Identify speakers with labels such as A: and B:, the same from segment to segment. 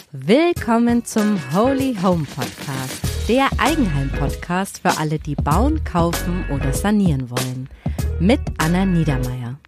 A: Willkommen zum Holy Home Podcast, der Eigenheim-Podcast für alle, die bauen, kaufen oder sanieren wollen. Mit Anna Niedermeier.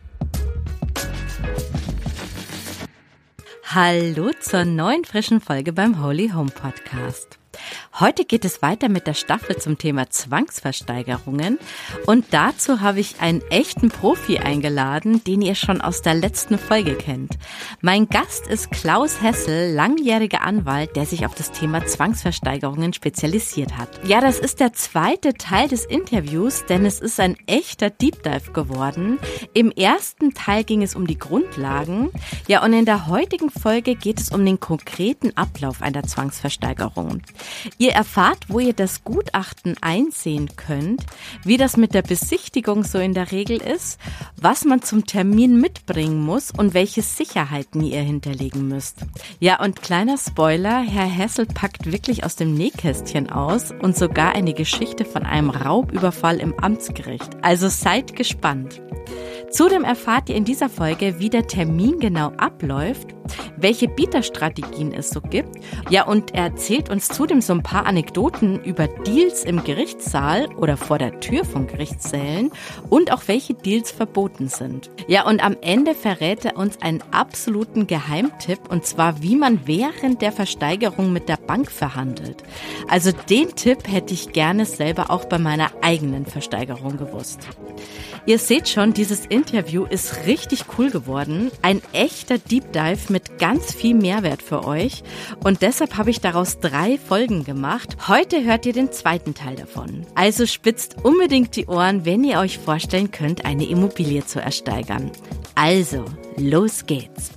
A: Hallo zur neuen frischen Folge beim Holy Home Podcast. Heute geht es weiter mit der Staffel zum Thema Zwangsversteigerungen und dazu habe ich einen echten Profi eingeladen, den ihr schon aus der letzten Folge kennt. Mein Gast ist Klaus Hessel, langjähriger Anwalt, der sich auf das Thema Zwangsversteigerungen spezialisiert hat. Ja, das ist der zweite Teil des Interviews, denn es ist ein echter Deep Dive geworden. Im ersten Teil ging es um die Grundlagen, ja, und in der heutigen Folge geht es um den konkreten Ablauf einer Zwangsversteigerung. Ihr erfahrt, wo ihr das Gutachten einsehen könnt, wie das mit der Besichtigung so in der Regel ist, was man zum Termin mitbringen muss und welche Sicherheiten ihr hinterlegen müsst. Ja, und kleiner Spoiler, Herr Hessel packt wirklich aus dem Nähkästchen aus und sogar eine Geschichte von einem Raubüberfall im Amtsgericht. Also seid gespannt. Zudem erfahrt ihr in dieser Folge, wie der Termin genau abläuft, welche Bieterstrategien es so gibt. Ja, und er erzählt uns zudem so ein paar Anekdoten über Deals im Gerichtssaal oder vor der Tür von Gerichtssälen und auch welche Deals verboten sind. Ja, und am Ende verrät er uns einen absoluten Geheimtipp, und zwar, wie man während der Versteigerung mit der Bank verhandelt. Also den Tipp hätte ich gerne selber auch bei meiner eigenen Versteigerung gewusst. Ihr seht schon, dieses Interview ist richtig cool geworden. Ein echter Deep Dive mit ganz viel Mehrwert für euch. Und deshalb habe ich daraus 3 Folgen gemacht. Heute hört ihr den zweiten Teil davon. Also spitzt unbedingt die Ohren, wenn ihr euch vorstellen könnt, eine Immobilie zu ersteigern. Also, los geht's.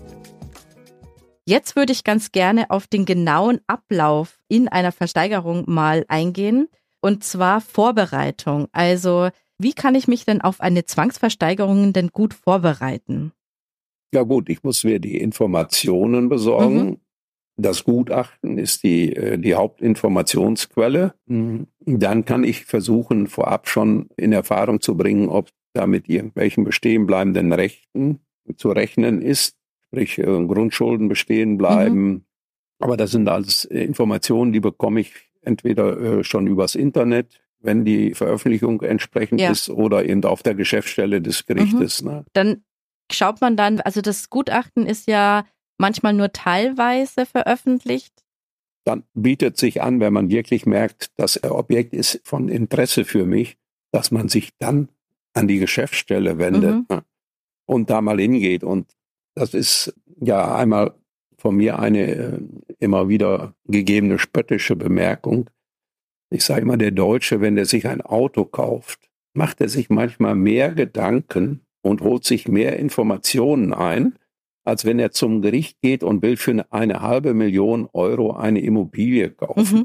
A: Jetzt würde ich ganz gerne auf den genauen Ablauf in einer Versteigerung mal eingehen. Und zwar Vorbereitung. Also, wie kann ich mich denn auf eine Zwangsversteigerung denn gut vorbereiten?
B: Ja gut, ich muss mir die Informationen besorgen. Das Gutachten ist die Hauptinformationsquelle. Dann kann ich versuchen, vorab schon in Erfahrung zu bringen, ob da mit irgendwelchen bestehen bleibenden Rechten zu rechnen ist, sprich Grundschulden bestehen bleiben. Aber das sind alles Informationen, die bekomme ich entweder schon übers Internet, wenn die Veröffentlichung entsprechend ist, oder eben auf der Geschäftsstelle des Gerichtes. Ne?
A: Dann schaut man dann, also das Gutachten ist ja manchmal nur teilweise veröffentlicht.
B: Dann bietet sich an, wenn man wirklich merkt, das Objekt ist von Interesse für mich, dass man sich dann an die Geschäftsstelle wendet und da mal hingeht. Und das ist ja einmal von mir eine immer wieder gegebene spöttische Bemerkung. Ich sage immer, der Deutsche, wenn der sich ein Auto kauft, macht er sich manchmal mehr Gedanken und holt sich mehr Informationen ein, als wenn er zum Gericht geht und will für eine 500.000 Euro eine Immobilie kaufen.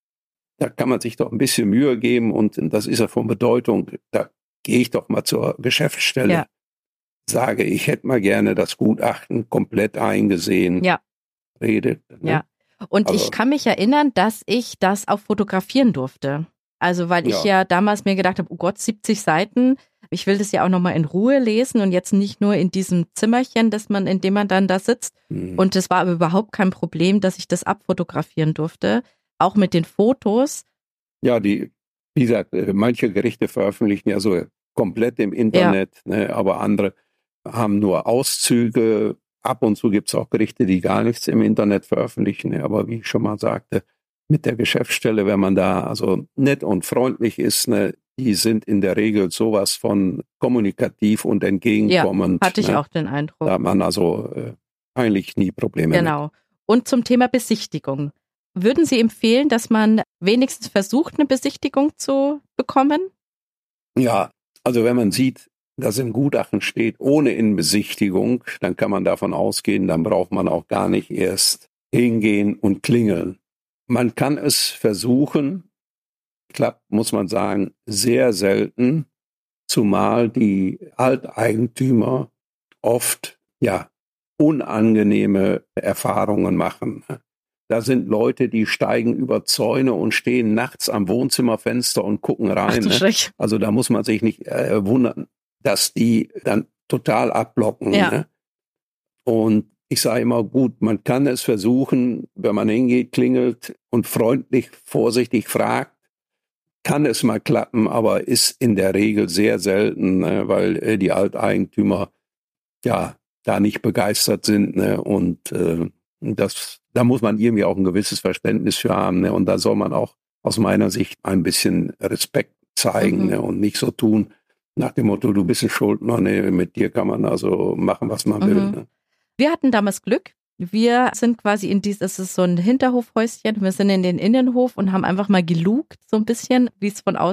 B: Da kann man sich doch ein bisschen Mühe geben, und das ist ja von Bedeutung. Da gehe ich doch mal zur Geschäftsstelle, sage, ich hätte mal gerne das Gutachten komplett eingesehen, redet. Ne?
A: Ja. Und ich kann mich erinnern, dass ich das auch fotografieren durfte. Also weil ich ja damals mir gedacht habe, oh Gott, 70 Seiten, ich will das ja auch nochmal in Ruhe lesen und jetzt nicht nur in diesem Zimmerchen, in dem man dann da sitzt. Und das war aber überhaupt kein Problem, dass ich das abfotografieren durfte, auch mit den Fotos.
B: Ja, wie gesagt, manche Gerichte veröffentlichen ja so komplett im Internet, ne, aber andere haben nur Auszüge. Ab und zu gibt es auch Gerichte, die gar nichts im Internet veröffentlichen. Aber wie ich schon mal sagte, mit der Geschäftsstelle, wenn man da also nett und freundlich ist, ne, die sind in der Regel sowas von kommunikativ und entgegenkommend.
A: Ja, hatte ich auch den Eindruck.
B: Da hat man also eigentlich nie Probleme.
A: Genau. Und zum Thema Besichtigung. Würden Sie empfehlen, dass man wenigstens versucht, eine Besichtigung zu bekommen?
B: Ja, also wenn man sieht, dass im Gutachten steht, ohne Innenbesichtigung, dann kann man davon ausgehen, dann braucht man auch gar nicht erst hingehen und klingeln. Man kann es versuchen, klappt, muss man sagen, sehr selten, zumal die Alteigentümer oft unangenehme Erfahrungen machen. Da sind Leute, die steigen über Zäune und stehen nachts am Wohnzimmerfenster und gucken rein.
A: Ach,
B: also da muss man sich nicht wundern, dass die dann total abblocken.
A: Ja.
B: Ne? Und ich sage immer, gut, man kann es versuchen, wenn man hingeht, klingelt und freundlich, vorsichtig fragt, kann es mal klappen, aber ist in der Regel sehr selten, ne, weil die Alteigentümer ja da nicht begeistert sind, ne, und da muss man irgendwie auch ein gewisses Verständnis für haben, ne, und da soll man auch aus meiner Sicht ein bisschen Respekt zeigen, ne, und nicht so tun nach dem Motto, du bist ein Schuldner, ne, mit dir kann man also machen, was man will. Ne.
A: Wir hatten damals Glück. Wir sind quasi das ist so ein Hinterhofhäuschen. Wir sind in den Innenhof und haben einfach mal gelugt, so ein bisschen, wie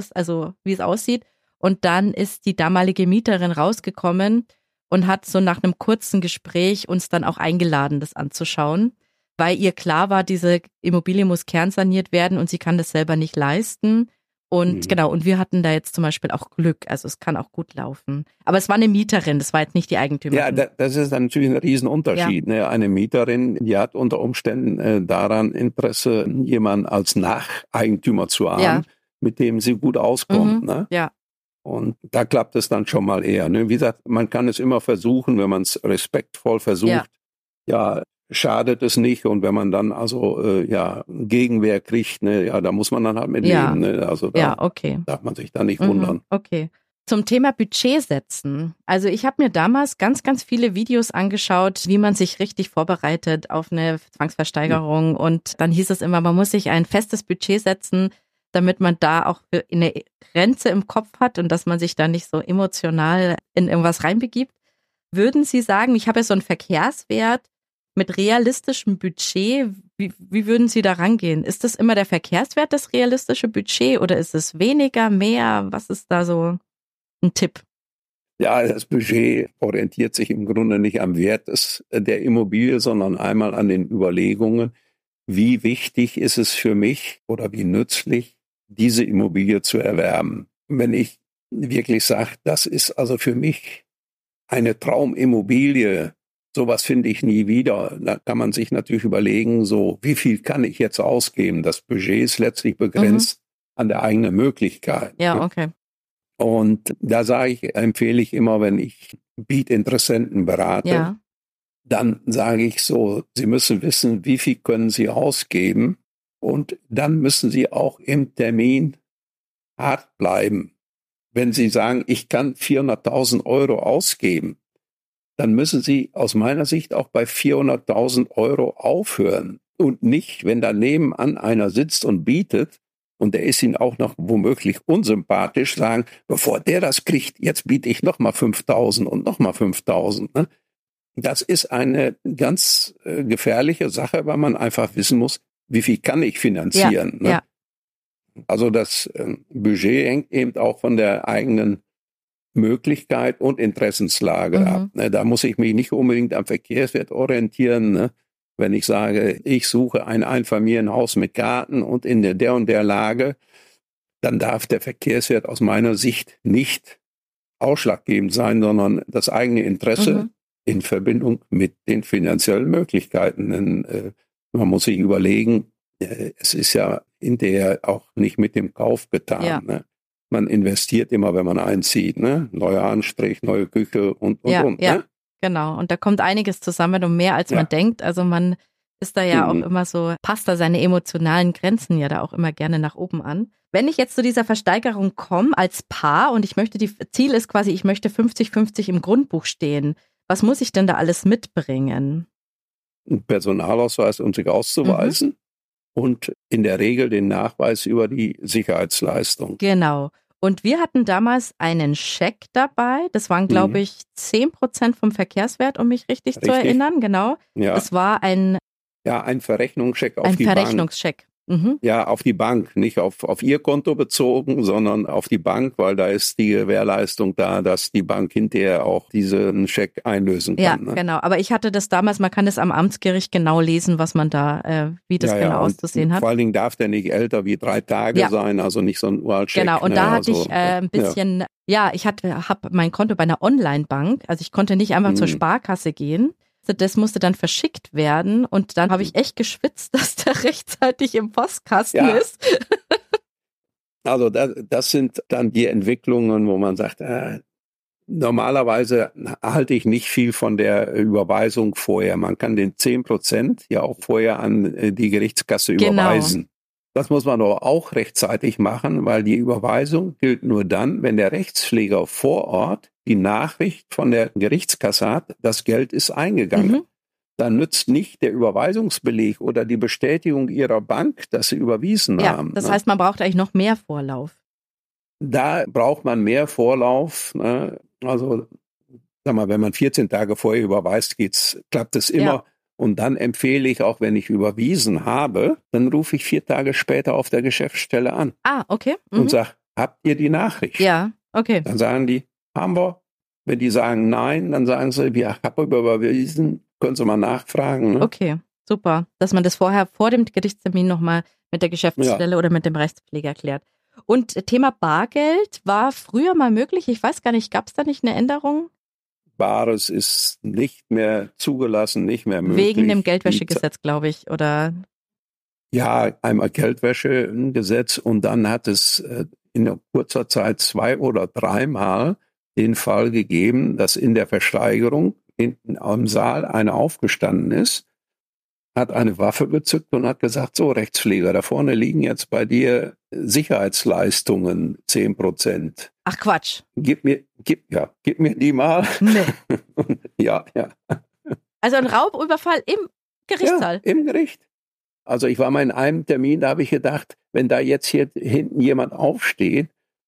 A: es aussieht. Und dann ist die damalige Mieterin rausgekommen und hat so nach einem kurzen Gespräch uns dann auch eingeladen, das anzuschauen, weil ihr klar war, diese Immobilie muss kernsaniert werden und sie kann das selber nicht leisten. Und genau, und wir hatten da jetzt zum Beispiel auch Glück, also es kann auch gut laufen. Aber es war eine Mieterin, das war jetzt nicht die Eigentümerin.
B: Ja, das ist dann natürlich ein Riesenunterschied. Ja. Ne? Eine Mieterin, die hat unter Umständen daran Interesse, jemanden als Nacheigentümer zu haben, mit dem sie gut auskommt. Ne?
A: Ja.
B: Und da klappt es dann schon mal eher. Ne? Wie gesagt, man kann es immer versuchen, wenn man es respektvoll versucht, ja, schadet es nicht. Und wenn man dann also Gegenwehr kriegt, ne, ja, da muss man dann halt mit leben. Ne? Also da darf man sich da nicht wundern.
A: Okay. Zum Thema Budget setzen. Also ich habe mir damals ganz, ganz viele Videos angeschaut, wie man sich richtig vorbereitet auf eine Zwangsversteigerung. Und dann hieß es immer, man muss sich ein festes Budget setzen, damit man da auch eine Grenze im Kopf hat und dass man sich da nicht so emotional in irgendwas reinbegibt. Würden Sie sagen, ich habe ja so einen Verkehrswert mit realistischem Budget, wie würden Sie da rangehen? Ist das immer der Verkehrswert, das realistische Budget, oder ist es weniger, mehr? Was ist da so ein Tipp?
B: Ja, das Budget orientiert sich im Grunde nicht am Wert der Immobilie, sondern einmal an den Überlegungen, wie wichtig ist es für mich oder wie nützlich, diese Immobilie zu erwerben. Wenn ich wirklich sage, das ist also für mich eine Traumimmobilie, sowas finde ich nie wieder. Da kann man sich natürlich überlegen, so, wie viel kann ich jetzt ausgeben? Das Budget ist letztlich begrenzt an der eigenen Möglichkeit.
A: Ja, okay.
B: Und da empfehle ich immer, wenn ich Bietinteressenten berate, dann sage ich so, Sie müssen wissen, wie viel können Sie ausgeben, und dann müssen Sie auch im Termin hart bleiben. Wenn Sie sagen, ich kann 400.000 Euro ausgeben, dann müssen Sie aus meiner Sicht auch bei 400.000 Euro aufhören und nicht, wenn daneben an einer sitzt und bietet und der ist Ihnen auch noch womöglich unsympathisch, sagen, bevor der das kriegt, jetzt biete ich nochmal 5.000 und nochmal 5.000. Ne? Das ist eine ganz gefährliche Sache, weil man einfach wissen muss, wie viel kann ich finanzieren. Ne? Ja. Also das Budget hängt eben auch von der eigenen Möglichkeit und Interessenslage ab. Ne? Da muss ich mich nicht unbedingt am Verkehrswert orientieren. Ne? Wenn ich sage, ich suche ein Einfamilienhaus mit Garten und in der und der Lage, dann darf der Verkehrswert aus meiner Sicht nicht ausschlaggebend sein, sondern das eigene Interesse in Verbindung mit den finanziellen Möglichkeiten. Denn man muss sich überlegen, es ist ja hinterher auch nicht mit dem Kauf getan. Ja. Ne? Man investiert immer, wenn man einzieht. Ne? Neuer Anstrich, neue Küche und.
A: Ja,
B: ne?
A: Genau. Und da kommt einiges zusammen und mehr, als man denkt. Also man ist da ja auch immer so, passt da seine emotionalen Grenzen ja da auch immer gerne nach oben an. Wenn ich jetzt zu dieser Versteigerung komme als Paar und Ziel ist quasi, ich möchte 50-50 im Grundbuch stehen. Was muss ich denn da alles mitbringen?
B: Ein Personalausweis, um sich auszuweisen. Und in der Regel den Nachweis über die Sicherheitsleistung.
A: Genau. Und wir hatten damals einen Scheck dabei. Das waren, glaube ich, 10% vom Verkehrswert, um mich richtig zu erinnern. Genau. Ja. Es war ein
B: Verrechnungscheck auf die Bank. Ein Verrechnungscheck. Ja, auf die Bank, nicht auf Ihr Konto bezogen, sondern auf die Bank, weil da ist die Gewährleistung da, dass die Bank hinterher auch diesen Scheck einlösen kann.
A: Ja, ne? Genau. Aber ich hatte das damals, man kann das am Amtsgericht genau lesen, was man da, wie das genau auszusehen hat.
B: Vor allen Dingen darf der nicht älter wie 3 Tage sein, also nicht so ein Uraltscheck.
A: Genau, und da hatte ich ein bisschen, ich habe mein Konto bei einer Online-Bank, also ich konnte nicht einfach zur Sparkasse gehen. Das musste dann verschickt werden und dann habe ich echt geschwitzt, dass der rechtzeitig im Postkasten ist.
B: Also das sind dann die Entwicklungen, wo man sagt, Normalerweise halte ich nicht viel von der Überweisung vorher. Man kann den 10% ja auch vorher an die Gerichtskasse überweisen. Das muss man aber auch rechtzeitig machen, weil die Überweisung gilt nur dann, wenn der Rechtspfleger vor Ort die Nachricht von der Gerichtskasse hat, das Geld ist eingegangen. Dann nützt nicht der Überweisungsbeleg oder die Bestätigung Ihrer Bank, dass Sie überwiesen haben.
A: Das heißt, man braucht eigentlich noch mehr Vorlauf.
B: Da braucht man mehr Vorlauf. Ne? Also, sag mal, wenn man 14 Tage vorher überweist, klappt es immer. Ja. Und dann empfehle ich, auch wenn ich überwiesen habe, dann rufe ich 4 Tage später auf der Geschäftsstelle an.
A: Ah, okay.
B: Und sage, habt ihr die Nachricht?
A: Ja, okay.
B: Dann sagen die, haben wir. Wenn die sagen nein, dann sagen sie, wir haben überwiesen, können Sie mal nachfragen. Ne?
A: Okay, super. Dass man das vorher vor dem Gerichtstermin nochmal mit der Geschäftsstelle oder mit dem Rechtspfleger klärt. Und Thema Bargeld war früher mal möglich. Ich weiß gar nicht, gab es da nicht eine Änderung?
B: Bares ist nicht mehr zugelassen, nicht mehr möglich.
A: Wegen dem Geldwäschegesetz, glaube ich, oder?
B: Ja, einmal Geldwäschegesetz und dann hat es in kurzer Zeit 2 oder 3 Mal den Fall gegeben, dass in der Versteigerung hinten am Saal einer aufgestanden ist, hat eine Waffe gezückt und hat gesagt, so Rechtspfleger, da vorne liegen jetzt bei dir Sicherheitsleistungen 10%.
A: Ach Quatsch.
B: Gib mir die mal.
A: Nee.
B: Ja.
A: Also ein Raubüberfall im Gerichtssaal?
B: Ja, im Gericht. Also ich war mal in einem Termin, da habe ich gedacht, wenn da jetzt hier hinten jemand aufsteht,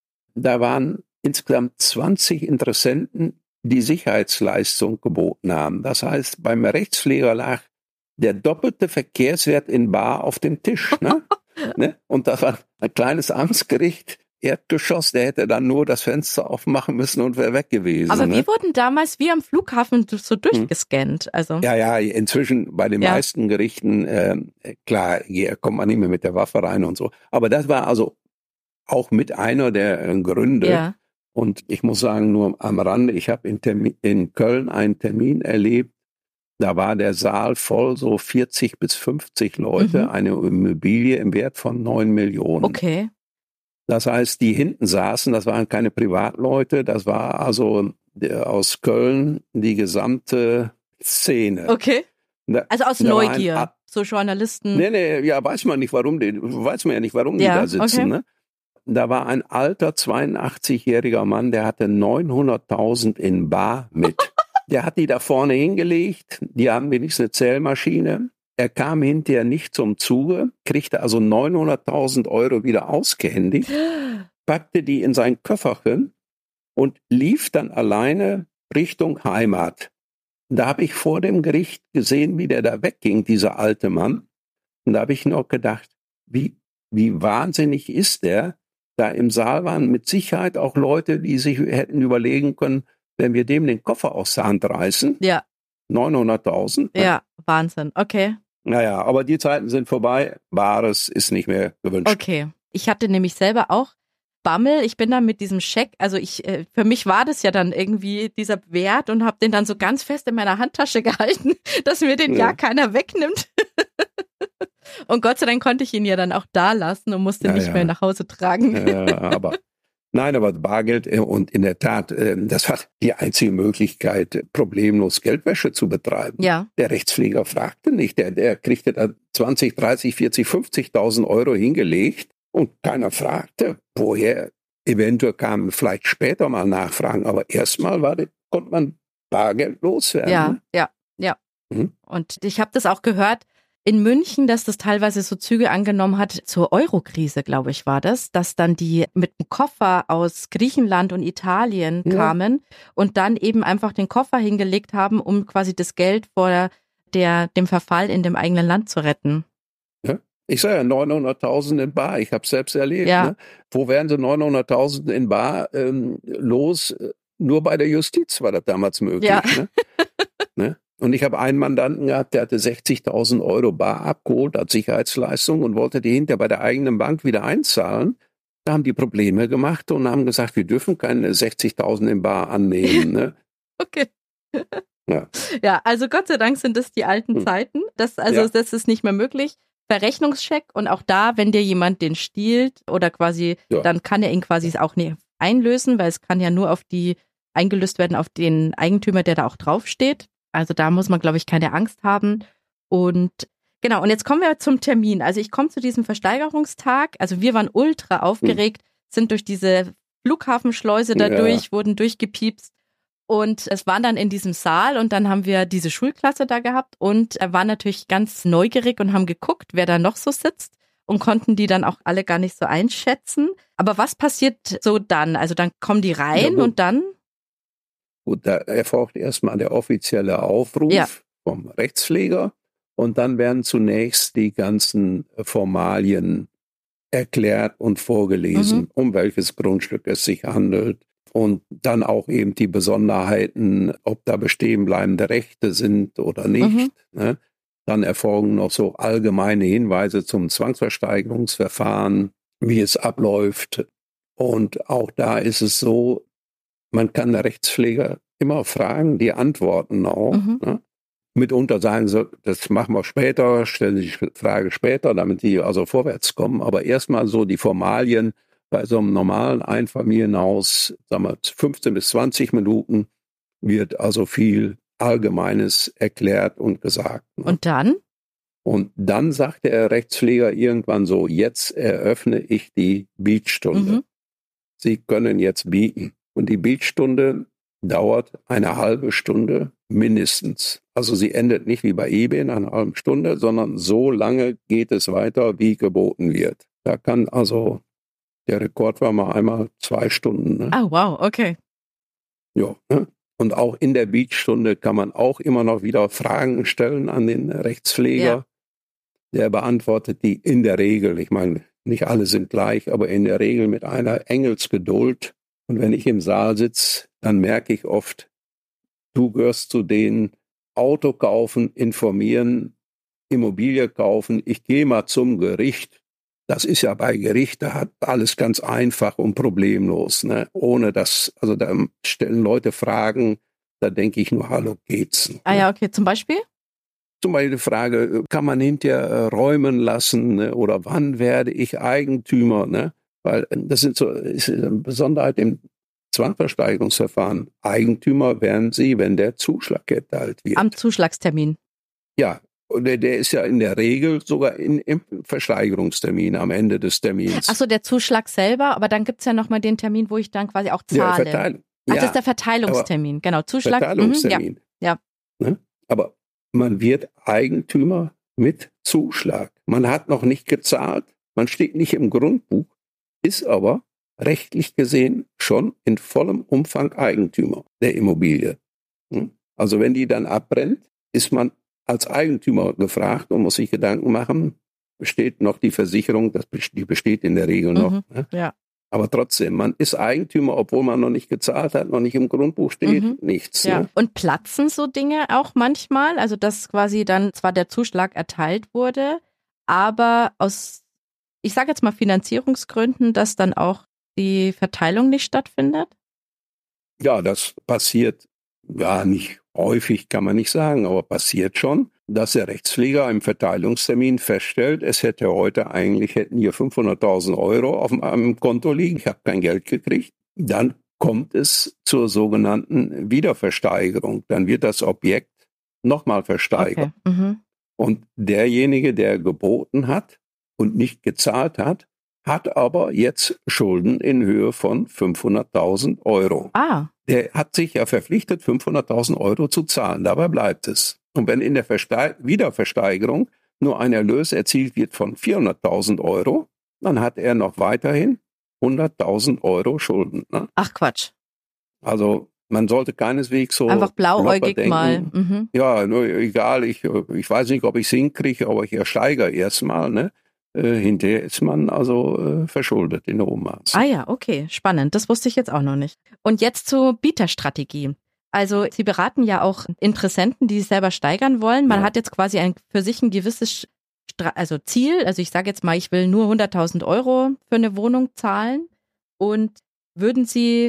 B: da waren insgesamt 20 Interessenten, die Sicherheitsleistung geboten haben. Das heißt, beim Rechtspfleger lag der doppelte Verkehrswert in bar auf dem Tisch. Ne? Und das war ein kleines Amtsgericht, Erdgeschoss, der hätte dann nur das Fenster aufmachen müssen und wäre weg gewesen.
A: Aber wir wurden damals wie am Flughafen so durchgescannt. Also.
B: Ja, inzwischen bei den meisten Gerichten, klar, hier kommt man nicht mehr mit der Waffe rein und so. Aber das war also auch mit einer der Gründe. Ja. Und ich muss sagen, nur am Rande, ich habe in Köln einen Termin erlebt, da war der Saal voll, so 40 bis 50 Leute, eine Immobilie im Wert von 9 Millionen.
A: Okay.
B: Das heißt, die hinten saßen, das waren keine Privatleute, das war also aus Köln die gesamte Szene.
A: Okay. Also aus Neugier, so Journalisten.
B: Nee, ja, weiß man ja nicht, warum die da sitzen. Okay. Ne? Da war ein alter 82-jähriger Mann, der hatte 900.000 in bar mit. Der hat die da vorne hingelegt, die haben wenigstens eine Zählmaschine. Er kam hinterher nicht zum Zuge, kriegte also 900.000 Euro wieder ausgehändigt, packte die in sein Köfferchen und lief dann alleine Richtung Heimat. Da habe ich vor dem Gericht gesehen, wie der da wegging, dieser alte Mann. Und da habe ich noch gedacht, wie wahnsinnig ist der? Da im Saal waren mit Sicherheit auch Leute, die sich hätten überlegen können, wenn wir dem den Koffer aus der Hand reißen.
A: Ja.
B: 900.000.
A: Ja, Wahnsinn. Okay.
B: Naja, aber die Zeiten sind vorbei. Bares ist nicht mehr gewünscht.
A: Okay. Ich hatte nämlich selber auch Bammel. Ich bin dann mit diesem Scheck, also für mich war das ja dann irgendwie dieser Wert und habe den dann so ganz fest in meiner Handtasche gehalten, dass mir den ja keiner wegnimmt. Und Gott sei Dank konnte ich ihn ja dann auch da lassen und musste nicht mehr nach Hause tragen.
B: Aber Bargeld und in der Tat, das war die einzige Möglichkeit, problemlos Geldwäsche zu betreiben.
A: Ja.
B: Der Rechtspfleger fragte nicht, der kriegte da 20, 30, 40, 50.000 Euro hingelegt und keiner fragte, woher. Eventuell kamen vielleicht später mal Nachfragen, aber erstmal konnte man Bargeld loswerden.
A: Ja. Und ich habe das auch gehört, in München, dass das teilweise so Züge angenommen hat, zur Euro-Krise, glaube ich, war das, dass dann die mit dem Koffer aus Griechenland und Italien kamen und dann eben einfach den Koffer hingelegt haben, um quasi das Geld vor dem Verfall in dem eigenen Land zu retten.
B: Ja. Ich sage ja 900.000 in bar, ich habe es selbst erlebt. Ja. Ne? Wo wären sie 900.000 in bar los? Nur bei der Justiz war das damals möglich. Ja. Ne? Und ich habe einen Mandanten gehabt, der hatte 60.000 Euro bar abgeholt als Sicherheitsleistung und wollte die hinterher bei der eigenen Bank wieder einzahlen. Da haben die Probleme gemacht und haben gesagt, wir dürfen keine 60.000 in bar annehmen. Ne?
A: Okay. Ja, also Gott sei Dank sind das die alten Zeiten. Das ist nicht mehr möglich. Verrechnungscheck und auch da, wenn dir jemand den stiehlt oder quasi, dann kann er ihn quasi auch nicht einlösen, weil es kann ja nur auf die eingelöst werden auf den Eigentümer, der da auch draufsteht. Also da muss man, glaube ich, keine Angst haben. Und genau, und jetzt kommen wir zum Termin. Also ich komme zu diesem Versteigerungstag. Also wir waren ultra aufgeregt, sind durch diese Flughafenschleuse da durch, wurden durchgepiepst. Und es waren dann in diesem Saal und dann haben wir diese Schulklasse da gehabt und waren natürlich ganz neugierig und haben geguckt, wer da noch so sitzt und konnten die dann auch alle gar nicht so einschätzen. Aber was passiert so dann? Also dann kommen die rein und dann?
B: Gut, da erfolgt erstmal der offizielle Aufruf vom Rechtspfleger und dann werden zunächst die ganzen Formalien erklärt und vorgelesen, um welches Grundstück es sich handelt. Und dann auch eben die Besonderheiten, ob da bestehenbleibende Rechte sind oder nicht. Ne? Dann erfolgen noch so allgemeine Hinweise zum Zwangsversteigerungsverfahren, wie es abläuft. Und auch da ist es so, man kann der Rechtspfleger immer fragen, die antworten auch. Ne? Mitunter sagen sie, das machen wir später, stellen Sie die Frage später, damit die also vorwärts kommen. Aber erstmal so die Formalien. Bei so einem normalen Einfamilienhaus, sagen wir 15 bis 20 Minuten, wird also viel Allgemeines erklärt und gesagt.
A: Und dann?
B: Und dann sagt der Rechtspfleger irgendwann so, jetzt eröffne ich die Bietstunde. Sie können jetzt bieten. Und die Bietstunde dauert eine halbe Stunde mindestens. Also sie endet nicht wie bei eBay nach einer halben Stunde, sondern so lange geht es weiter, wie geboten wird. Da kann also der Rekord war mal einmal 2 Stunden. Ne?
A: Ah, wow, okay.
B: Ja, ne? Und auch in der Bietstunde kann man auch immer noch wieder Fragen stellen an den Rechtspfleger. Ja. Der beantwortet die in der Regel, ich meine, nicht alle sind gleich, aber in der Regel mit einer Engelsgeduld. Und wenn ich im Saal sitze, dann merke ich oft, du gehörst zu denen, Auto kaufen, informieren, Immobilie kaufen, ich gehe mal zum Gericht. Das ist ja bei Gericht, da hat alles ganz einfach und problemlos, ne? Ohne das, also da stellen Leute Fragen, da denke ich nur, hallo, geht's? Ne?
A: Ah ja, okay, zum Beispiel?
B: Zum Beispiel die Frage, kann man hinterher räumen lassen, ne? Oder wann werde ich Eigentümer? Ne? Weil das ist eine Besonderheit im Zwangsversteigerungsverfahren. Eigentümer werden Sie, wenn der Zuschlag erteilt wird.
A: Am Zuschlagstermin.
B: Ja. Und der ist ja in der Regel sogar im Versteigerungstermin, am Ende des Termins.
A: Ach so, der Zuschlag selber, aber dann gibt's ja nochmal den Termin, wo ich dann quasi auch zahle.
B: Ja,
A: das ist der Verteilungstermin, genau. Zuschlag.
B: Verteilungstermin.
A: Ja.
B: Ne? Aber man wird Eigentümer mit Zuschlag. Man hat noch nicht gezahlt, man steht nicht im Grundbuch, ist aber rechtlich gesehen schon in vollem Umfang Eigentümer der Immobilie. Also wenn die dann abbrennt, ist man als Eigentümer gefragt und muss sich Gedanken machen, besteht noch die Versicherung, die besteht in der Regel noch. Ne?
A: Ja.
B: Aber trotzdem, man ist Eigentümer, obwohl man noch nicht gezahlt hat, noch nicht im Grundbuch steht, nichts.
A: Ja.
B: Ne?
A: Und platzen so Dinge auch manchmal? Also dass quasi dann zwar der Zuschlag erteilt wurde, aber aus, ich sage jetzt mal Finanzierungsgründen, dass dann auch die Verteilung nicht stattfindet?
B: Ja, das passiert ja nicht häufig, kann man nicht sagen, aber passiert schon, dass der Rechtspfleger im Verteilungstermin feststellt, hätten hier 500.000 Euro auf meinem Konto liegen, ich habe kein Geld gekriegt. Dann kommt es zur sogenannten Wiederversteigerung. Dann wird das Objekt nochmal versteigert.
A: Okay.
B: Und derjenige, der geboten hat und nicht gezahlt hat, hat aber jetzt Schulden in Höhe von 500.000 Euro.
A: Ah.
B: Der hat sich ja verpflichtet, 500.000 Euro zu zahlen. Dabei bleibt es. Und wenn in der Wiederversteigerung nur ein Erlös erzielt wird von 400.000 Euro, dann hat er noch weiterhin 100.000 Euro Schulden. Ne?
A: Ach Quatsch.
B: Also man sollte keineswegs so
A: einfach blauäugig
B: denken,
A: mal.
B: Ja, nur egal, ich weiß nicht, ob ich es hinkriege, aber ich ersteigere erstmal, ne? Hinterher ist man also verschuldet in hohem Maß.
A: Ah ja, okay, spannend. Das wusste ich jetzt auch noch nicht. Und jetzt zur Bieterstrategie. Also Sie beraten ja auch Interessenten, die sich selber steigern wollen. Man hat jetzt quasi für sich ein gewisses Ziel. Also ich sage jetzt mal, ich will nur 100.000 Euro für eine Wohnung zahlen. Und wo würden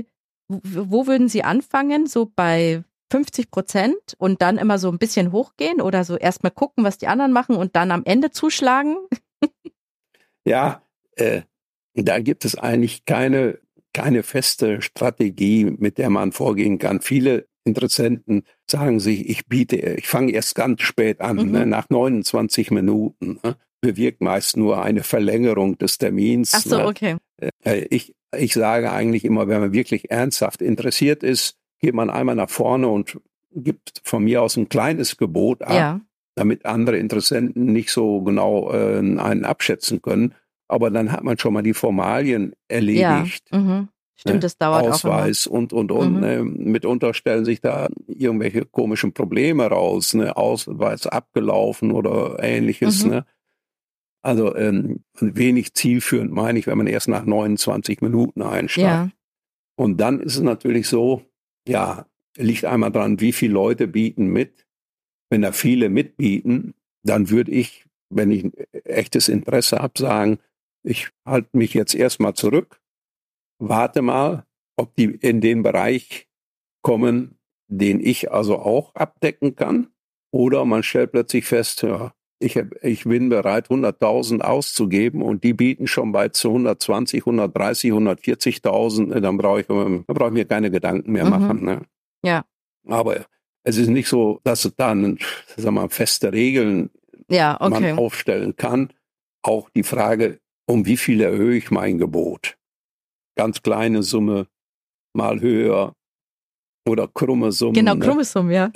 A: Sie anfangen? So bei 50% und dann immer so ein bisschen hochgehen oder so erstmal gucken, was die anderen machen und dann am Ende zuschlagen?
B: Ja, da gibt es eigentlich keine keine feste Strategie, mit der man vorgehen kann. Viele Interessenten sagen sich, ich fange erst ganz spät an, ne, nach 29 Minuten. Ne, bewirkt meist nur eine Verlängerung des Termins.
A: Ach so,
B: ne.
A: okay.
B: Ich sage eigentlich immer, wenn man wirklich ernsthaft interessiert ist, geht man einmal nach vorne und gibt von mir aus ein kleines Gebot ab, damit andere Interessenten nicht so genau einen abschätzen können. Aber dann hat man schon mal die Formalien erledigt.
A: Ja. Stimmt, das dauert
B: Ausweis
A: auch immer.
B: und. Ne? Mitunter stellen sich da irgendwelche komischen Probleme raus. Ne? Ausweis abgelaufen oder Ähnliches. Ne? Also wenig zielführend meine ich, wenn man erst nach 29 Minuten einsteigt.
A: Ja.
B: Und dann ist es natürlich so, liegt einmal dran, wie viele Leute bieten mit. Wenn da viele mitbieten, dann würde ich, wenn ich ein echtes Interesse habe, sagen, ich halte mich jetzt erstmal zurück, warte mal, ob die in den Bereich kommen, den ich also auch abdecken kann. Oder man stellt plötzlich fest, ich bin bereit, 100.000 auszugeben und die bieten schon bei 120, 130, 140.000. Dann brauche ich mir keine Gedanken mehr machen. Ne?
A: Ja.
B: Aber es ist nicht so, dass es dann, feste Regeln man aufstellen kann. Auch die Frage, um wie viel erhöhe ich mein Gebot? Ganz kleine Summe, mal höher oder krumme Summen.
A: Genau, krumme Summe,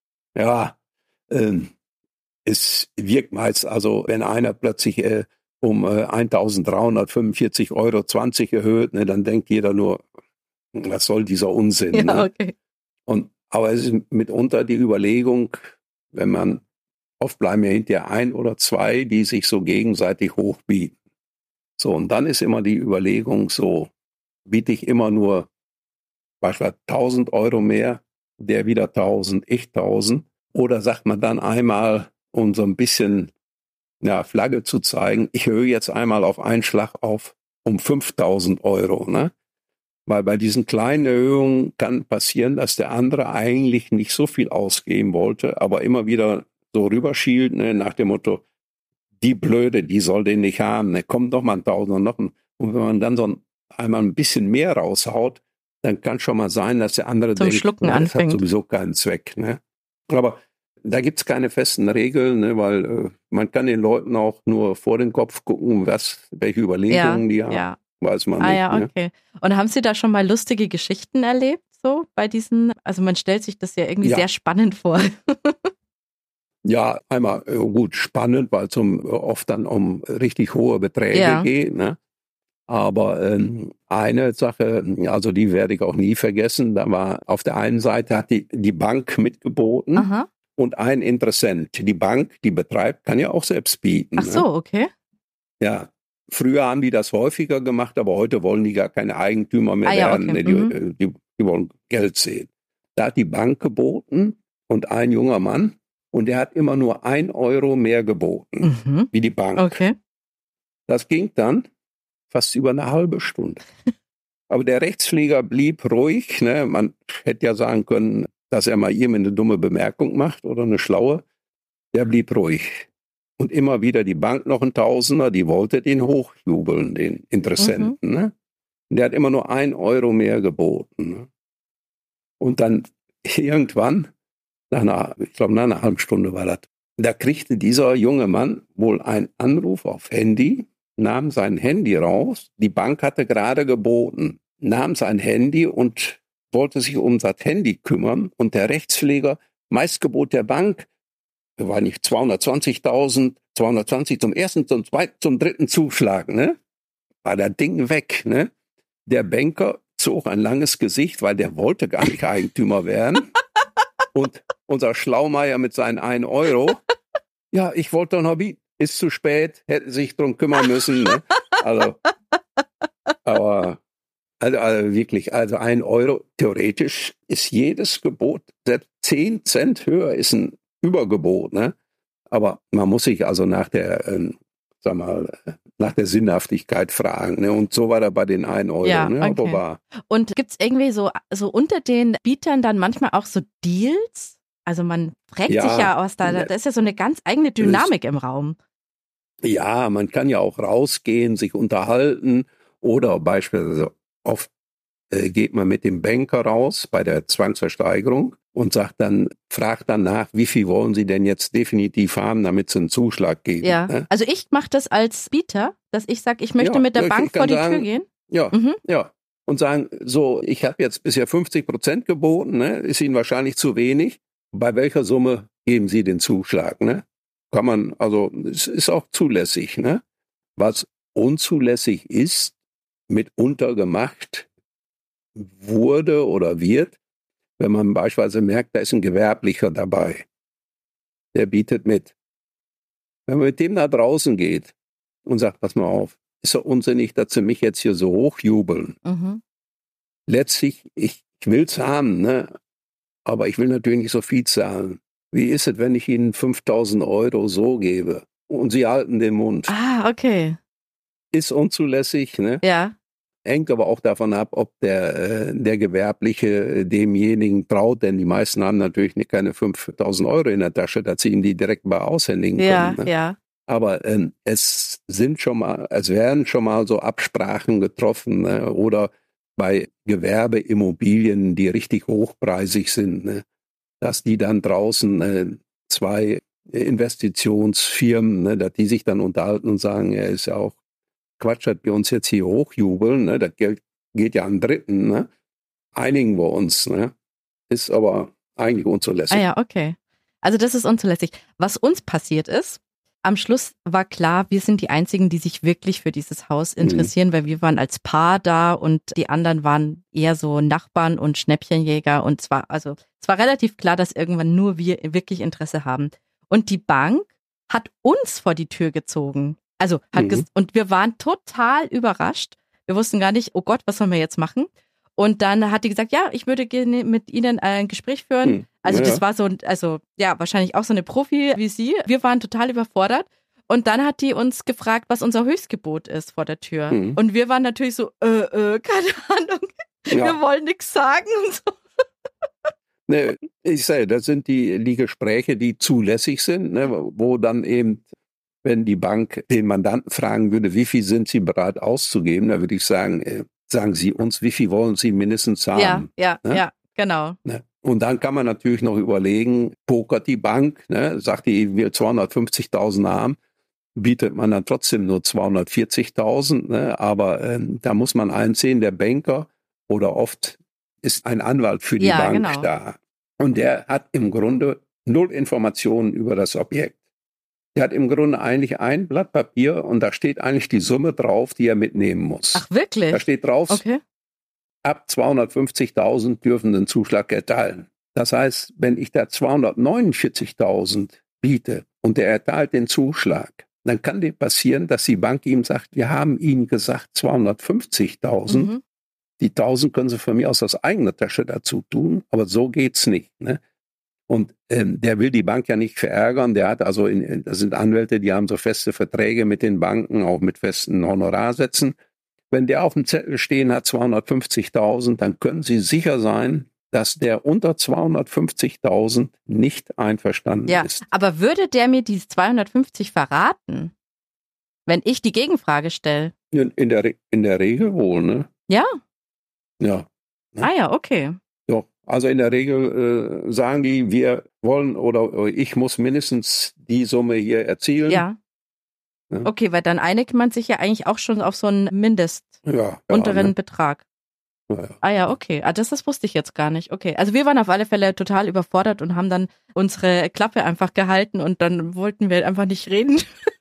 B: es wirkt meist, also wenn einer plötzlich um 1.345,20 € erhöht, ne, dann denkt jeder nur, was soll dieser Unsinn?
A: Ja,
B: ne?
A: okay.
B: Aber es ist mitunter die Überlegung, wenn man, oft bleiben ja hinterher ein oder zwei, die sich so gegenseitig hochbieten. So, und dann ist immer die Überlegung so, biete ich immer nur beispielsweise 1.000 € mehr, der wieder 1.000, ich 1.000, oder sagt man dann einmal, um so ein bisschen Flagge zu zeigen, ich erhöhe jetzt einmal auf einen Schlag auf um 5.000 €, ne? Weil bei diesen kleinen Erhöhungen kann passieren, dass der andere eigentlich nicht so viel ausgeben wollte, aber immer wieder so rüberschielt, ne, nach dem Motto, die Blöde, die soll den nicht haben, ne, kommt doch mal 1.000 noch. Und wenn man dann einmal ein bisschen mehr raushaut, dann kann schon mal sein, dass der andere
A: zum
B: denkt,
A: Schlucken
B: das
A: anfängt.
B: hat sowieso keinen Zweck. Ne? Aber da gibt's keine festen Regeln, ne, weil man kann den Leuten auch nur vor den Kopf gucken, welche Überlegungen die haben. Ja. Weiß man nicht.
A: Ja, okay. Und haben Sie da schon mal lustige Geschichten erlebt, so bei diesen, also man stellt sich das ja irgendwie sehr spannend vor.
B: Ja, einmal gut, spannend, weil es oft dann um richtig hohe Beträge geht, ne? Aber eine Sache, also die werde ich auch nie vergessen, da war auf der einen Seite hat die Bank mitgeboten.
A: Aha.
B: Und ein Interessent. Die Bank, die betreibt, kann ja auch selbst bieten.
A: Ach so, okay.
B: Ja, früher haben die das häufiger gemacht, aber heute wollen die gar keine Eigentümer mehr werden.
A: Okay.
B: Die wollen Geld sehen. Da hat die Bank geboten und ein junger Mann und der hat immer nur 1 € mehr geboten, wie die Bank.
A: Okay.
B: Das ging dann fast über eine halbe Stunde. Aber der Rechtspfleger blieb ruhig. Ne? Man hätte ja sagen können, dass er mal ihm eine dumme Bemerkung macht oder eine schlaue. Der blieb ruhig. Und immer wieder die Bank noch ein Tausender, die wollte den hochjubeln, den Interessenten. Ne? Und der hat immer nur 1 € mehr geboten. Ne? Und dann irgendwann, ich glaube nach einer halben Stunde war das, da kriegte dieser junge Mann wohl einen Anruf auf Handy, nahm sein Handy raus, die Bank hatte gerade geboten, nahm sein Handy und wollte sich um das Handy kümmern und der Rechtspfleger, Meistgebot der Bank, war nicht 220.000, 220 zum ersten, zum zweiten, zum dritten Zuschlag, ne? War das Ding weg, ne? Der Banker zog ein langes Gesicht, weil der wollte gar nicht Eigentümer werden. Und unser Schlaumeier mit seinen 1 €, ja, ich wollte doch noch bieten, ist zu spät, hätte sich drum kümmern müssen, ne? Also wirklich, 1 €, theoretisch ist jedes Gebot, selbst 10 Cent höher ist ein Übergebot, ne? Aber man muss sich also nach der Sinnhaftigkeit fragen, ne? Und so war da bei den 1 €,
A: ja,
B: ne?
A: Okay.
B: Aber war.
A: Und gibt's irgendwie so unter den Bietern dann manchmal auch so Deals? Also man fragt sich ja aus, da ist ja so eine ganz eigene Dynamik im Raum.
B: Ja, man kann ja auch rausgehen, sich unterhalten oder beispielsweise oft geht man mit dem Banker raus bei der Zwangsversteigerung und fragt dann nach, wie viel wollen Sie denn jetzt definitiv haben, damit Sie einen Zuschlag geben.
A: Ja,
B: Ne?
A: also ich mache das als Bieter, dass ich sage, ich möchte mit der Bank vor die Tür gehen.
B: Ja, ja. Und sagen, so, ich habe jetzt bisher 50% geboten, ne? Ist Ihnen wahrscheinlich zu wenig. Bei welcher Summe geben Sie den Zuschlag? Ne? Kann man, also es ist auch zulässig. Ne? Was unzulässig ist, mitunter gemacht wurde oder wird, wenn man beispielsweise merkt, da ist ein Gewerblicher dabei, der bietet mit. Wenn man mit dem nach draußen geht und sagt, pass mal auf, ist doch unsinnig, dass Sie mich jetzt hier so hochjubeln.
A: Mhm.
B: Letztlich, ich will's haben, ne? Aber ich will natürlich nicht so viel zahlen. Wie ist es, wenn ich Ihnen 5.000 Euro so gebe und Sie halten den Mund?
A: Ah, okay.
B: Ist unzulässig, ne?
A: Ja.
B: Hängt aber auch davon ab, ob der Gewerbliche demjenigen traut, denn die meisten haben natürlich keine 5.000 Euro in der Tasche, dass sie ihm die direkt mal aushändigen können. Ne?
A: Ja.
B: Aber es werden schon mal so Absprachen getroffen, ne? Oder bei Gewerbeimmobilien, die richtig hochpreisig sind, ne? Dass die dann draußen zwei Investitionsfirmen, ne? Dass die sich dann unterhalten und sagen, er ist ja auch Quatsch, dass wir uns jetzt hier hochjubeln, ne? Das Geld geht ja an Dritten, ne? Einigen wir uns, ne? Ist aber eigentlich unzulässig.
A: Ah ja, okay. Also das ist unzulässig. Was uns passiert ist, am Schluss war klar, wir sind die Einzigen, die sich wirklich für dieses Haus interessieren, weil wir waren als Paar da und die anderen waren eher so Nachbarn und Schnäppchenjäger und es war relativ klar, dass irgendwann nur wir wirklich Interesse haben. Und die Bank hat uns vor die Tür gezogen. Also und wir waren total überrascht. Wir wussten gar nicht, oh Gott, was sollen wir jetzt machen? Und dann hat die gesagt, ja, ich würde gerne mit Ihnen ein Gespräch führen. Also das war wahrscheinlich auch so eine Profi wie Sie. Wir waren total überfordert. Und dann hat die uns gefragt, was unser Höchstgebot ist vor der Tür. Und wir waren natürlich so, keine Ahnung, wir wollen nichts sagen und so.
B: Ne, ich sage, das sind die Gespräche, die zulässig sind, ne, wo dann eben, wenn die Bank den Mandanten fragen würde, wie viel sind Sie bereit auszugeben, da würde ich sagen, sagen Sie uns, wie viel wollen Sie mindestens haben?
A: Ja,
B: ne?
A: Ja, genau.
B: Ne? Und dann kann man natürlich noch überlegen, pokert die Bank, ne, sagt die, ich will 250.000 haben, bietet man dann trotzdem nur 240.000, ne, aber da muss man einsehen, der Banker oder oft ist ein Anwalt für die Bank da. Und der hat im Grunde 0 Informationen über das Objekt. Der hat im Grunde eigentlich ein Blatt Papier und da steht eigentlich die Summe drauf, die er mitnehmen muss.
A: Ach, wirklich?
B: Da steht drauf,
A: okay.
B: Ab 250.000 dürfen den Zuschlag erteilen. Das heißt, wenn ich da 249.000 biete und der erteilt den Zuschlag, dann kann dir passieren, dass die Bank ihm sagt, wir haben Ihnen gesagt 250.000. Die 1.000 können Sie von mir aus eigener Tasche dazu tun, aber so geht's nicht. Ne? Und der will die Bank ja nicht verärgern. Der hat also, das sind Anwälte, die haben so feste Verträge mit den Banken, auch mit festen Honorarsätzen. Wenn der auf dem Zettel stehen hat 250.000, dann können Sie sicher sein, dass der unter 250.000 nicht einverstanden ist.
A: Ja, aber würde der mir die 250 verraten, wenn ich die Gegenfrage stelle?
B: In der Regel wohl, ne?
A: Ja?
B: Ja.
A: Ne? Ah ja, okay.
B: Doch, also in der Regel sagen die, wir wollen oder ich muss mindestens die Summe hier erzielen.
A: Ja. Okay, weil dann einigt man sich ja eigentlich auch schon auf so einen unteren Betrag.
B: Ja.
A: Ah ja, okay. Das wusste ich jetzt gar nicht. Okay, also wir waren auf alle Fälle total überfordert und haben dann unsere Klappe einfach gehalten und dann wollten wir einfach nicht reden.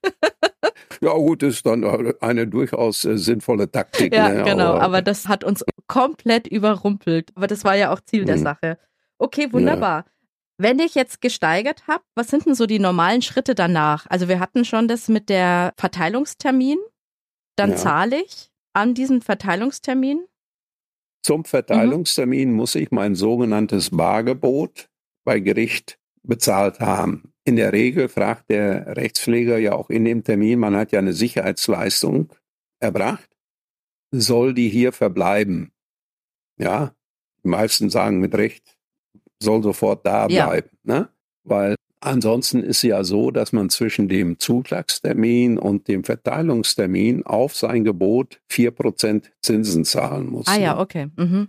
B: Ja gut, das ist dann eine durchaus sinnvolle Taktik.
A: Ja, ne? Genau, aber das hat uns komplett überrumpelt. Aber das war ja auch Ziel der Sache. Okay, wunderbar. Ja. Wenn ich jetzt gesteigert habe, was sind denn so die normalen Schritte danach? Also wir hatten schon das mit der Verteilungstermin. Dann zahle ich an diesem Verteilungstermin.
B: Zum Verteilungstermin muss ich mein sogenanntes Bargebot bei Gericht bezahlt haben. In der Regel fragt der Rechtspfleger ja auch in dem Termin, man hat ja eine Sicherheitsleistung erbracht, soll die hier verbleiben? Ja, die meisten sagen mit Recht, soll sofort da bleiben, ne? Weil Ansonsten ist es ja so, dass man zwischen dem Zuschlagstermin und dem Verteilungstermin auf sein Gebot 4% Zinsen zahlen muss.
A: Ah ja, okay. Mhm.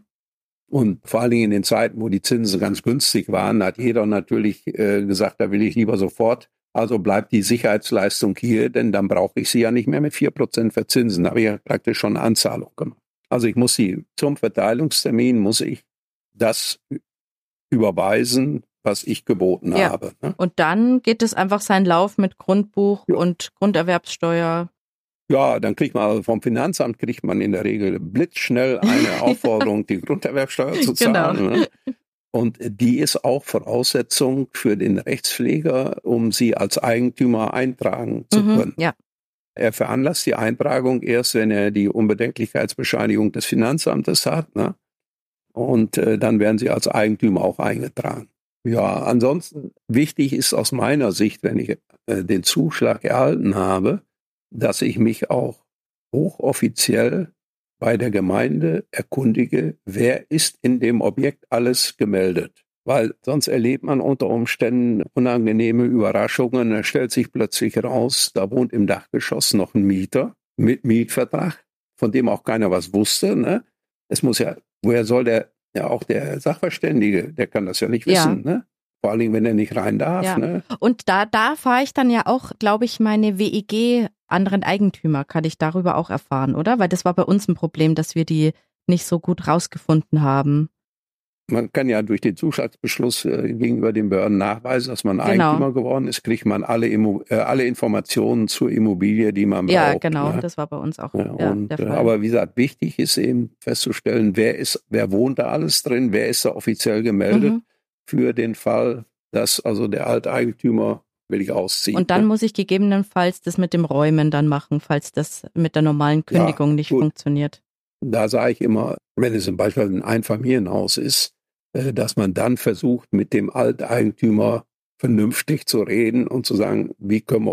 B: Und vor allen Dingen in den Zeiten, wo die Zinsen ganz günstig waren, hat jeder natürlich gesagt, da will ich lieber sofort. Also bleibt die Sicherheitsleistung hier, denn dann brauche ich sie ja nicht mehr mit 4% verzinsen. Da habe ich ja praktisch schon eine Anzahlung gemacht. Also ich muss zum Verteilungstermin muss ich das überweisen, was ich geboten habe. Ne?
A: Und dann geht es einfach seinen Lauf mit Grundbuch und Grunderwerbssteuer.
B: Ja, dann kriegt man, also vom Finanzamt kriegt man in der Regel blitzschnell eine Aufforderung, die Grunderwerbsteuer zu zahlen. Genau. Ne? Und die ist auch Voraussetzung für den Rechtspfleger, um sie als Eigentümer eintragen zu können.
A: Ja.
B: Er veranlasst die Eintragung erst, wenn er die Unbedenklichkeitsbescheinigung des Finanzamtes hat. Ne? Und dann werden sie als Eigentümer auch eingetragen. Ja, ansonsten wichtig ist aus meiner Sicht, wenn ich den Zuschlag erhalten habe, dass ich mich auch hochoffiziell bei der Gemeinde erkundige, wer ist in dem Objekt alles gemeldet. Weil sonst erlebt man unter Umständen unangenehme Überraschungen. Da stellt sich plötzlich raus, da wohnt im Dachgeschoss noch ein Mieter mit Mietvertrag, von dem auch keiner was wusste. Ne? Es muss ja, woher soll auch der Sachverständige, der kann das ja nicht wissen. Ja. Ne? Vor allem, wenn er nicht rein darf. Ja. Ne?
A: Und da fahre ich dann ja auch, glaube ich, meine WEG anderen Eigentümer, kann ich darüber auch erfahren, oder? Weil das war bei uns ein Problem, dass wir die nicht so gut rausgefunden haben.
B: Man kann ja durch den Zuschlagsbeschluss gegenüber den Behörden nachweisen, dass man Eigentümer geworden ist, kriegt man alle Informationen zur Immobilie, die man braucht.
A: Ja, genau, ne? Das war bei uns auch
B: der Fall. Aber wie gesagt, wichtig ist eben festzustellen, wer wohnt da alles drin, wer ist da offiziell gemeldet für den Fall, dass also der Alteigentümer will ausziehen.
A: Und dann muss ich gegebenenfalls das mit dem Räumen dann machen, falls das mit der normalen Kündigung nicht funktioniert.
B: Da sage ich immer, wenn es zum Beispiel ein Einfamilienhaus ist, dass man dann versucht, mit dem Alteigentümer vernünftig zu reden und zu sagen, wie können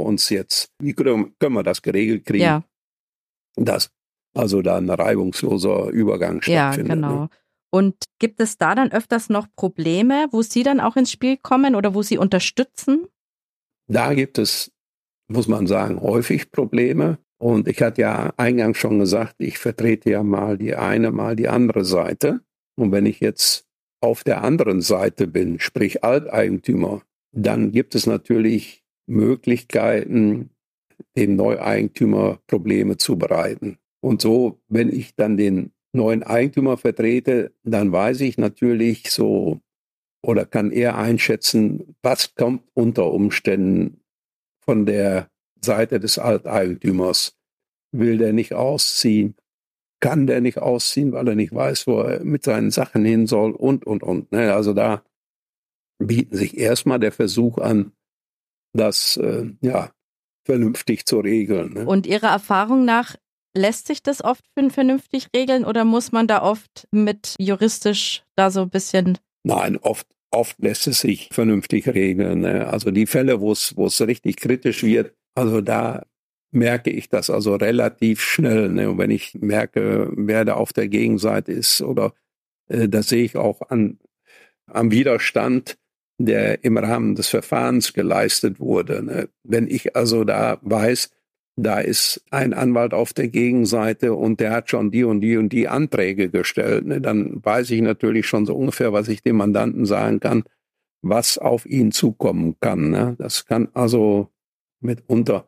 B: wir das geregelt kriegen, dass also da ein reibungsloser Übergang stattfindet.
A: Ja, genau.
B: Ne?
A: Und gibt es da dann öfters noch Probleme, wo Sie dann auch ins Spiel kommen oder wo Sie unterstützen?
B: Da gibt es, muss man sagen, häufig Probleme. Und ich hatte ja eingangs schon gesagt, ich vertrete ja mal die eine, mal die andere Seite. Und wenn ich jetzt auf der anderen Seite bin, sprich Alteigentümer, dann gibt es natürlich Möglichkeiten, dem Neueigentümer Probleme zu bereiten. Und so, wenn ich dann den neuen Eigentümer vertrete, dann weiß ich natürlich so oder kann er einschätzen, was kommt unter Umständen von der Seite des Alteigentümers. Will der nicht ausziehen? Kann der nicht ausziehen, weil er nicht weiß, wo er mit seinen Sachen hin soll und. Ne? Also da bieten sich erstmal der Versuch an, das vernünftig zu regeln. Ne?
A: Und Ihrer Erfahrung nach lässt sich das oft vernünftig regeln oder muss man da oft mit juristisch da so ein bisschen...
B: Nein, oft lässt es sich vernünftig regeln. Ne? Also die Fälle, wo es richtig kritisch wird, also da merke ich das also relativ schnell. Ne? Und wenn ich merke, wer da auf der Gegenseite ist, oder das sehe ich auch am Widerstand, der im Rahmen des Verfahrens geleistet wurde. Ne? Wenn ich also da weiß, da ist ein Anwalt auf der Gegenseite und der hat schon die und die und die Anträge gestellt, ne? Dann weiß ich natürlich schon so ungefähr, was ich dem Mandanten sagen kann, was auf ihn zukommen kann. Ne? Das kann also mitunter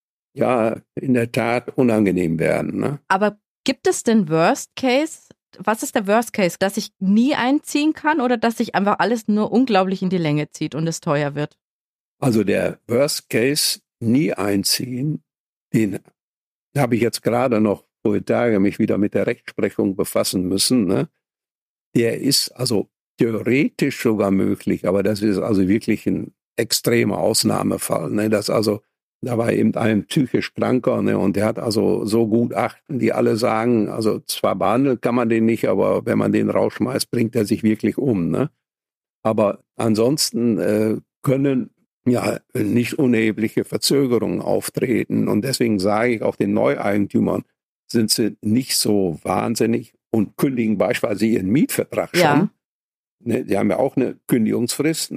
B: in der Tat unangenehm werden. Ne?
A: Aber gibt es den Worst Case? Was ist der Worst Case? Dass ich nie einziehen kann oder dass sich einfach alles nur unglaublich in die Länge zieht und es teuer wird?
B: Also der Worst Case, nie einziehen, den habe ich jetzt gerade noch vor Tagen mich wieder mit der Rechtsprechung befassen müssen. Ne? Der ist also theoretisch sogar möglich, aber das ist also wirklich ein extremer Ausnahmefall. Ne? Da war eben ein psychisch Kranker, ne? Und der hat also so Gutachten, die alle sagen, also zwar behandeln kann man den nicht, aber wenn man den rausschmeißt, bringt er sich wirklich um. Ne? Aber ansonsten können nicht unerhebliche Verzögerungen auftreten. Und deswegen sage ich auch den Neueigentümern, sind sie nicht so wahnsinnig und kündigen beispielsweise ihren Mietvertrag schon. Ja. Ne, die haben ja auch eine Kündigungsfrist. Ne?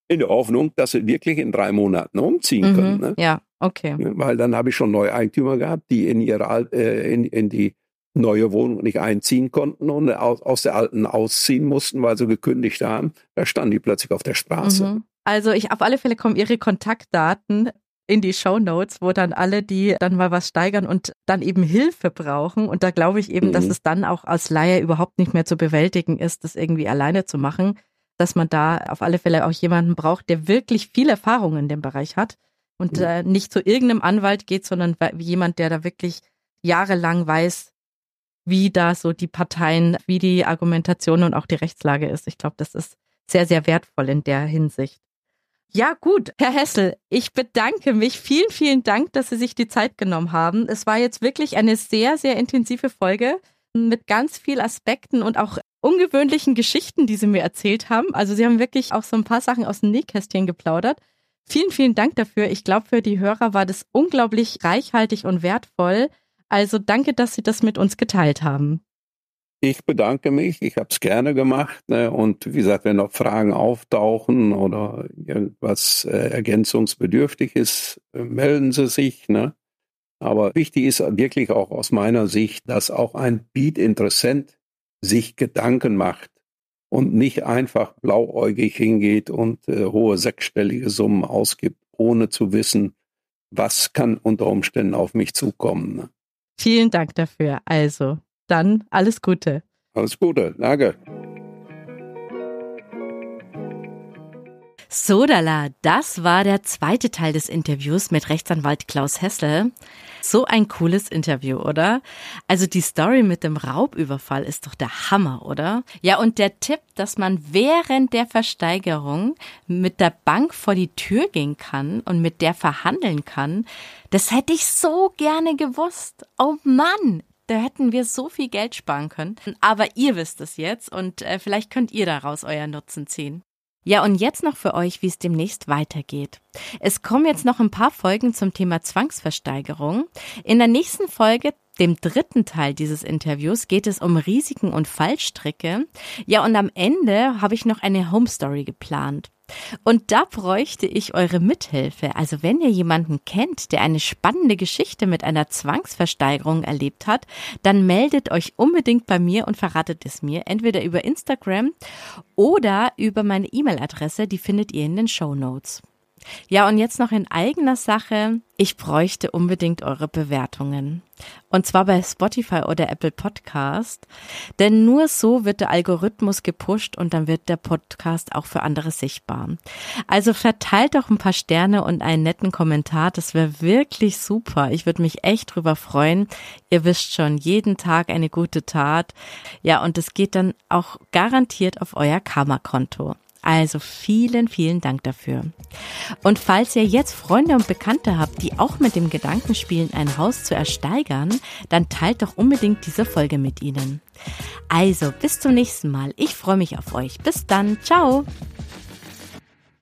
B: In der Hoffnung, dass sie wirklich in 3 Monaten umziehen können. Ne?
A: Ja, okay.
B: Weil dann habe ich schon neue Eigentümer gehabt, die in die neue Wohnung nicht einziehen konnten und aus der alten ausziehen mussten, weil sie gekündigt haben. Da standen die plötzlich auf der Straße.
A: Also auf alle Fälle kommen Ihre Kontaktdaten in die Shownotes, wo dann alle, die dann mal was steigern und dann eben Hilfe brauchen. Und da glaube ich eben, dass es dann auch als Laie überhaupt nicht mehr zu bewältigen ist, das irgendwie alleine zu machen. Dass man da auf alle Fälle auch jemanden braucht, der wirklich viel Erfahrung in dem Bereich hat und nicht zu irgendeinem Anwalt geht, sondern jemand, der da wirklich jahrelang weiß, wie da so die Parteien, wie die Argumentation und auch die Rechtslage ist. Ich glaube, das ist sehr, sehr wertvoll in der Hinsicht. Ja gut, Herr Hessel, ich bedanke mich. Vielen, vielen Dank, dass Sie sich die Zeit genommen haben. Es war jetzt wirklich eine sehr, sehr intensive Folge mit ganz vielen Aspekten und auch ungewöhnlichen Geschichten, die Sie mir erzählt haben. Also Sie haben wirklich auch so ein paar Sachen aus dem Nähkästchen geplaudert. Vielen, vielen Dank dafür. Ich glaube, für die Hörer war das unglaublich reichhaltig und wertvoll. Also danke, dass Sie das mit uns geteilt haben.
B: Ich bedanke mich, ich habe es gerne gemacht. Ne? Und wie gesagt, wenn noch Fragen auftauchen oder irgendwas ergänzungsbedürftig ist, melden Sie sich. Ne? Aber wichtig ist wirklich auch aus meiner Sicht, dass auch ein Bietinteressent sich Gedanken macht und nicht einfach blauäugig hingeht und hohe sechsstellige Summen ausgibt, ohne zu wissen, was kann unter Umständen auf mich zukommen. Ne?
A: Vielen Dank dafür. Also, dann alles Gute.
B: Alles Gute, danke.
A: Sodala, das war der zweite Teil des Interviews mit Rechtsanwalt Klaus Hessel. So ein cooles Interview, oder? Also die Story mit dem Raubüberfall ist doch der Hammer, oder? Ja, und der Tipp, dass man während der Versteigerung mit der Bank vor die Tür gehen kann und mit der verhandeln kann, das hätte ich so gerne gewusst. Oh Mann! Da hätten wir so viel Geld sparen können. Aber ihr wisst es jetzt und vielleicht könnt ihr daraus euren Nutzen ziehen. Ja, und jetzt noch für euch, wie es demnächst weitergeht. Es kommen jetzt noch ein paar Folgen zum Thema Zwangsversteigerung. In der nächsten Folge, dem dritten Teil dieses Interviews, geht es um Risiken und Fallstricke. Ja, und am Ende habe ich noch eine Home Story geplant. Und da bräuchte ich eure Mithilfe. Also wenn ihr jemanden kennt, der eine spannende Geschichte mit einer Zwangsversteigerung erlebt hat, dann meldet euch unbedingt bei mir und verratet es mir, entweder über Instagram oder über meine E-Mail-Adresse, die findet ihr in den Shownotes. Ja, und jetzt noch in eigener Sache. Ich bräuchte unbedingt eure Bewertungen. Und zwar bei Spotify oder Apple Podcast. Denn nur so wird der Algorithmus gepusht und dann wird der Podcast auch für andere sichtbar. Also verteilt doch ein paar Sterne und einen netten Kommentar. Das wäre wirklich super. Ich würde mich echt drüber freuen. Ihr wisst schon, jeden Tag eine gute Tat. Ja, und es geht dann auch garantiert auf euer Karma-Konto. Also vielen, vielen Dank dafür. Und falls ihr jetzt Freunde und Bekannte habt, die auch mit dem Gedanken spielen, ein Haus zu ersteigern, dann teilt doch unbedingt diese Folge mit ihnen. Also bis zum nächsten Mal. Ich freue mich auf euch. Bis dann. Ciao.